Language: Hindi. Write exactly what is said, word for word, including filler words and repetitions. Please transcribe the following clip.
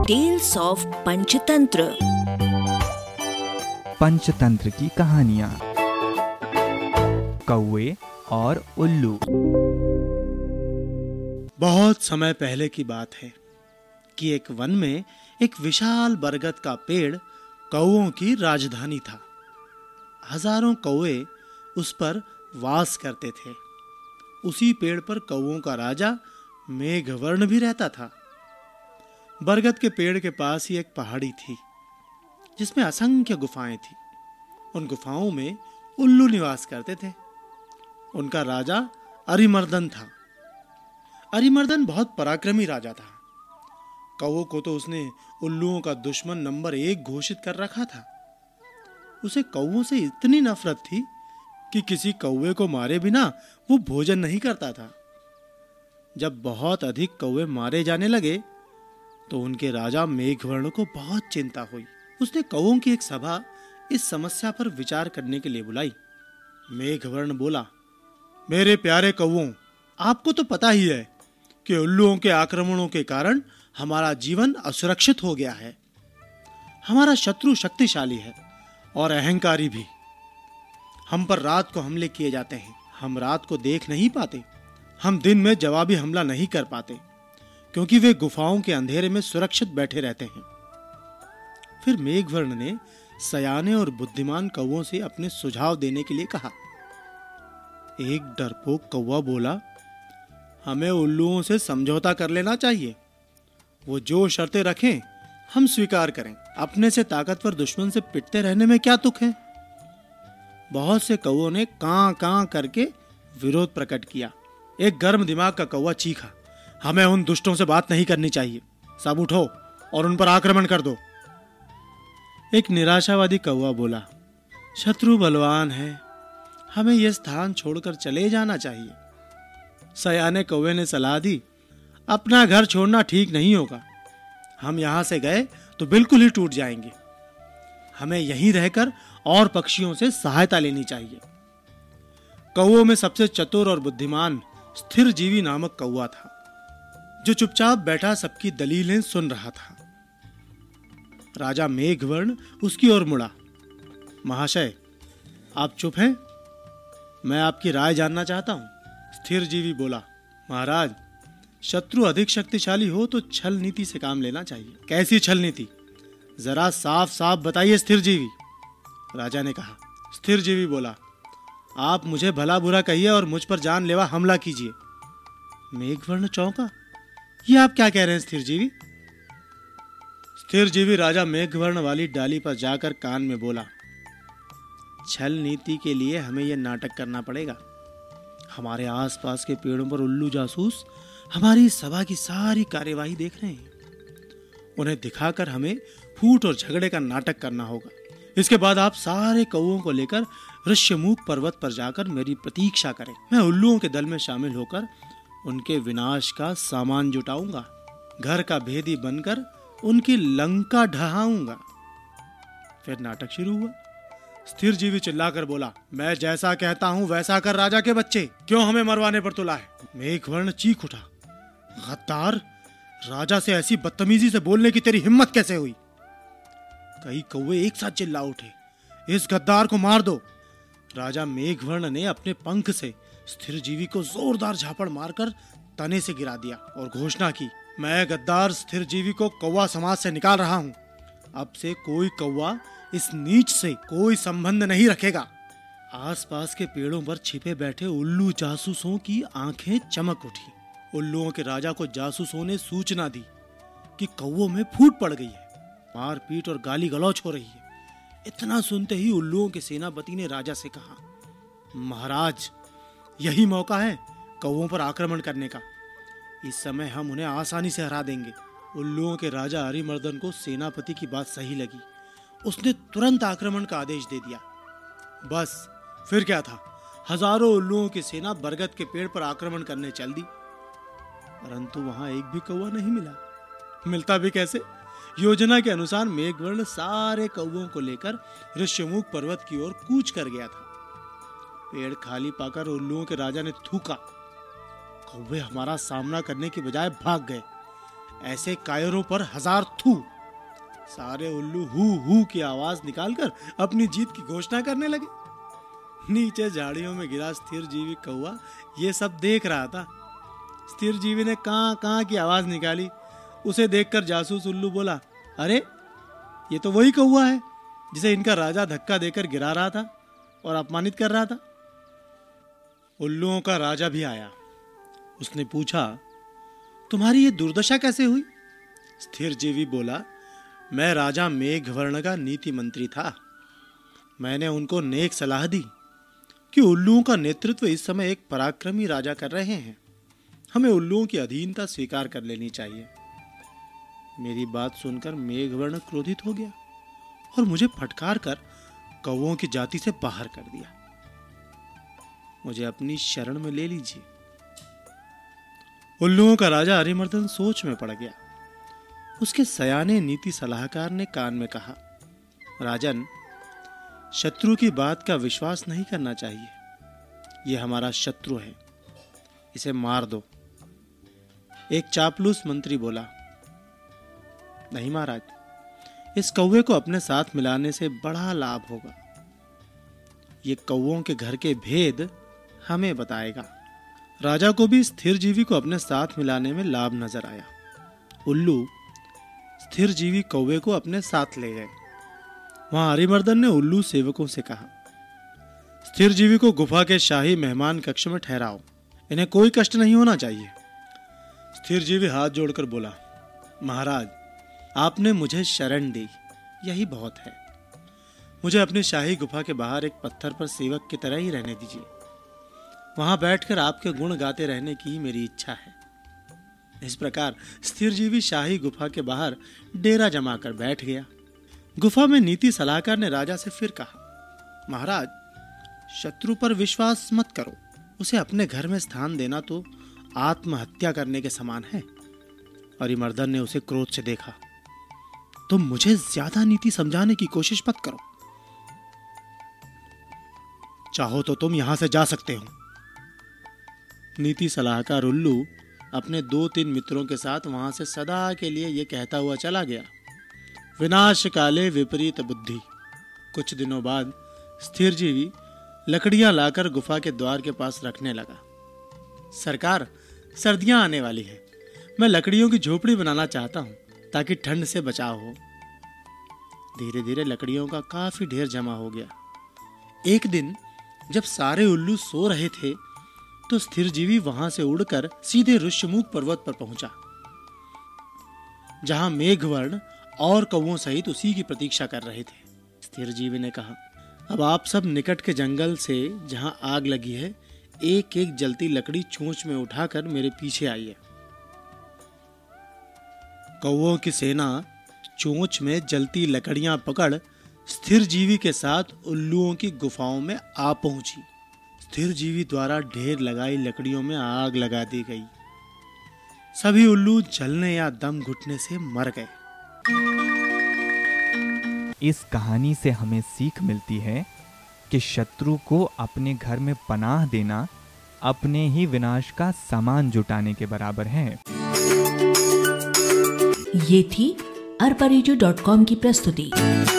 Tales of Panchatantra. पंचतंत्र की कहानियां। कौवे और उल्लू। बहुत समय पहले की बात है कि एक वन में एक विशाल बरगद का पेड़ कौवों की राजधानी था। हजारों कौवे उस पर वास करते थे। उसी पेड़ पर कौवों का राजा मेघवर्ण भी रहता था। बरगद के पेड़ के पास ही एक पहाड़ी थी जिसमें असंख्य गुफाएं थी। उन गुफाओं में उल्लू निवास करते थे। उनका राजा अरिमर्दन था। अरिमर्दन बहुत पराक्रमी राजा था। कौवों को तो उसने उल्लुओं का दुश्मन नंबर एक घोषित कर रखा था। उसे कौवों से इतनी नफरत थी कि किसी कौवे को मारे बिना वो भोजन नहीं करता था। जब बहुत अधिक कौवे मारे जाने लगे तो उनके राजा मेघवर्ण को बहुत चिंता हुई। उसने कौवों की एक सभा इस समस्या पर विचार करने के लिए बुलाई। मेघवर्ण बोला, मेरे प्यारे कौवों, आपको तो पता ही है कि उल्लुओं के आक्रमणों के कारण हमारा जीवन असुरक्षित हो गया है। हमारा शत्रु शक्तिशाली है और अहंकारी भी। हम पर रात को हमले किए जाते हैं। हम रात को देख नहीं पाते। हम दिन में जवाबी हमला नहीं कर पाते क्योंकि वे गुफाओं के अंधेरे में सुरक्षित बैठे रहते हैं। फिर मेघवर्ण ने सयाने और बुद्धिमान कौवों से अपने सुझाव देने के लिए कहा। एक डरपोक कौवा बोला, हमें उल्लुओं से समझौता कर लेना चाहिए। वो जो शर्तें रखें हम स्वीकार करें। अपने से ताकतवर दुश्मन से पिटते रहने में क्या तुक है। बहुत से कौवों ने कां कां करके विरोध प्रकट किया। एक गर्म दिमाग का कौवा चीखा, हमें उन दुष्टों से बात नहीं करनी चाहिए। सब उठो और उन पर आक्रमण कर दो। एक निराशावादी कौवा बोला, शत्रु बलवान है, हमें यह स्थान छोड़कर चले जाना चाहिए। सयाने कौवे ने सलाह दी, अपना घर छोड़ना ठीक नहीं होगा। हम यहां से गए तो बिल्कुल ही टूट जाएंगे। हमें यहीं रहकर और पक्षियों से सहायता लेनी चाहिए। कौवों में सबसे चतुर और बुद्धिमान स्थिर जीवी नामक कौवा था, जो चुपचाप बैठा सबकी दलीलें सुन रहा था। राजा मेघवर्ण उसकी ओर मुड़ा, महाशय, आप चुप हैं? मैं आपकी राय जानना चाहता हूं। स्थिर जीवी बोला, महाराज, शत्रु अधिक शक्तिशाली हो तो छल नीति से काम लेना चाहिए। कैसी छल नीति? जरा साफ साफ बताइए स्थिर जीवी, राजा ने कहा। स्थिर जीवी बोला, आप मुझे भला बुरा कहिए और मुझ पर जानलेवा हमला कीजिए। मेघवर्ण चौंका, ये आप क्या कह रहे हैं स्थिर जीवी? स्थिर जीवी राजा मेघवर्ण वाली डाली पर जाकर कान में बोला, छल नीति के लिए हमें यह नाटक करना पड़ेगा। हमारे आसपास के पेड़ों पर उल्लू जासूस हमारी सभा की सारी कार्यवाही देख रहे हैं। उन्हें दिखाकर हमें फूट और झगड़े का नाटक करना होगा। इसके बाद आप सारे कौवों को लेकर ऋष्यमुख पर्वत पर जाकर मेरी प्रतीक्षा करें। मैं उल्लुओं के दल में शामिल होकर उनके विनाश का सामान जुटाऊंगा। घर का भेदी बनकर उनकी लंका ढहाऊंगा। फिर नाटक शुरू हुआ। स्थिर जीवी चिल्लाकर बोला, मैं जैसा कहता हूं वैसा कर राजा के बच्चे, क्यों हमें मरवाने पर तुला है? मेघवर्ण चीख उठा, गद्दार, राजा से ऐसी बदतमीजी से बोलने की तेरी हिम्मत कैसे हुई? कई कौवे एक साथ चिल्ला उठे, इस गद्दार को मार दो। राजा मेघवर्ण ने अपने पंख से स्थिर जीवी को जोरदार झापड़ मारकर तने से गिरा दिया और घोषणा की, मैं गद्दार स्थिर जीवी को कौवा समाज से निकाल रहा हूं। अब से कोई कौवा इस नीच से कोई संबंध नहीं रखेगा। आसपास के पेड़ों पर छिपे बैठे उल्लू जासूसों की आंखें चमक उठी। उल्लुओं के राजा को जासूसों ने सूचना दी कि कौवों में फूट पड़ गई है, मारपीट और गाली गलौच हो रही है। इतना सुनते ही उल्लुओं के सेनापति ने राजा से कहा, महाराज, यही मौका है कौवों पर आक्रमण करने का। इस समय हम उन्हें आसानी से हरा देंगे। उल्लुओं के राजा अरिमर्दन को सेनापति की बात सही लगी। उसने तुरंत आक्रमण का आदेश दे दिया। बस फिर क्या था, हजारों उल्लुओं की सेना बरगद के पेड़ पर आक्रमण करने चल दी। परंतु वहां एक भी कौवा नहीं मिला। मिलता भी कैसे? योजना के अनुसार मेघवर्ण सारे कौवों को लेकर ऋष्यमुख पर्वत की ओर कूच कर गया था। पेड़ खाली पाकर उल्लुओं के राजा ने थूका, कौवे हमारा सामना करने की बजाय भाग गए। ऐसे कायरों पर हजार थू। सारे उल्लू हु हु की आवाज निकालकर अपनी जीत की घोषणा करने लगे। नीचे झाड़ियों में गिरा स्थिर जीवी कौवा ये सब देख रहा था। स्थिर जीवी ने कां कां की आवाज निकाली। उसे देखकर जासूस उल्लू बोला, अरे ये तो वही कौवा है जिसे इनका राजा धक्का देकर गिरा रहा था और अपमानित कर रहा था। उल्लुओं का राजा भी आया। उसने पूछा, तुम्हारी ये दुर्दशा कैसे हुई? स्थिर जीवी बोला, मैं राजा मेघवर्ण का नीति मंत्री था। मैंने उनको नेक सलाह दी कि उल्लुओं का नेतृत्व इस समय एक पराक्रमी राजा कर रहे हैं। हमें उल्लुओं की अधीनता स्वीकार कर लेनी चाहिए। मेरी बात सुनकर मेघवर्ण क्रोधित हो गया और मुझे फटकार कर कौवों की जाति से बाहर कर दिया। मुझे अपनी शरण में ले लीजिए। उल्लुओं का राजा अरिमर्दन सोच में पड़ गया। उसके सयाने नीति सलाहकार ने कान में कहा, राजन, शत्रु की बात का विश्वास नहीं करना चाहिए। यह हमारा शत्रु है, इसे मार दो। एक चापलूस मंत्री बोला, नहीं महाराज, इस कौवे को अपने साथ मिलाने से बड़ा लाभ होगा। ये कौवों के घर के भेद हमें बताएगा। राजा को भी स्थिर जीवी को अपने साथ मिलाने में लाभ नजर आया। उल्लू स्थिर जीवी कौवे को अपने साथ ले गए। वहां अरिमर्दन ने उल्लू सेवकों से कहा, स्थिर जीवी को गुफा के शाही मेहमान कक्ष में ठहराओ। इन्हें कोई कष्ट नहीं होना चाहिए। स्थिर जीवी हाथ जोड़कर बोला, महाराज, आपने मुझे शरण दी, यही बहुत है। मुझे अपनी शाही गुफा के बाहर एक पत्थर पर सेवक की तरह ही रहने दीजिए। वहां बैठकर आपके गुण गाते रहने की ही मेरी इच्छा है। इस प्रकार स्थिर जीवी शाही गुफा के बाहर डेरा जमाकर बैठ गया। गुफा में नीति सलाहकार ने राजा से फिर कहा, महाराज, शत्रु पर विश्वास मत करो। उसे अपने घर में स्थान देना तो आत्महत्या करने के समान है। अरिमर्दन ने उसे क्रोध से देखा। तुम मुझे ज्यादा नीति समझाने की कोशिश मत करो। चाहो तो तुम यहां से जा सकते हो। नीति सलाहकार उल्लू अपने दो तीन मित्रों के साथ वहां से सदा के लिए यह कहता हुआ चला गया, विनाश काले विपरीत बुद्धि। कुछ दिनों बाद स्थिर जीवी लकड़ियां लाकर गुफा के द्वार के पास रखने लगा। सरकार, सर्दियां आने वाली है। मैं लकड़ियों की झोपड़ी बनाना चाहता हूं ताकि ठंड से बचाव हो। धीरे धीरे लकड़ियों का काफी ढेर जमा हो गया। एक दिन जब सारे उल्लू सो रहे थे तो स्थिर जीवी वहां से उड़कर सीधे ऋष्यमुख पर्वत पर पहुंचा, जहां मेघवर्ण और कौवों सहित उसी की प्रतीक्षा कर रहे थे। स्थिर जीवी ने कहा, अब आप सब निकट के जंगल से जहां आग लगी है एक एक जलती लकड़ी चोंच में उठाकर मेरे पीछे आइए। कौवों की सेना चोंच में जलती लकड़ियां पकड़ स्थिर जीवी के साथ उल्लुओं की गुफाओं में आ पहुंची। स्थिर जीवी द्वारा ढेर लगाई लकड़ियों में आग लगा दी गई। सभी उल्लू जलने या दम घुटने से मर गए। इस कहानी से हमें सीख मिलती है कि शत्रु को अपने घर में पनाह देना अपने ही विनाश का सामान जुटाने के बराबर है। ये थी अरबा रेडियो डॉट कॉम की प्रस्तुति।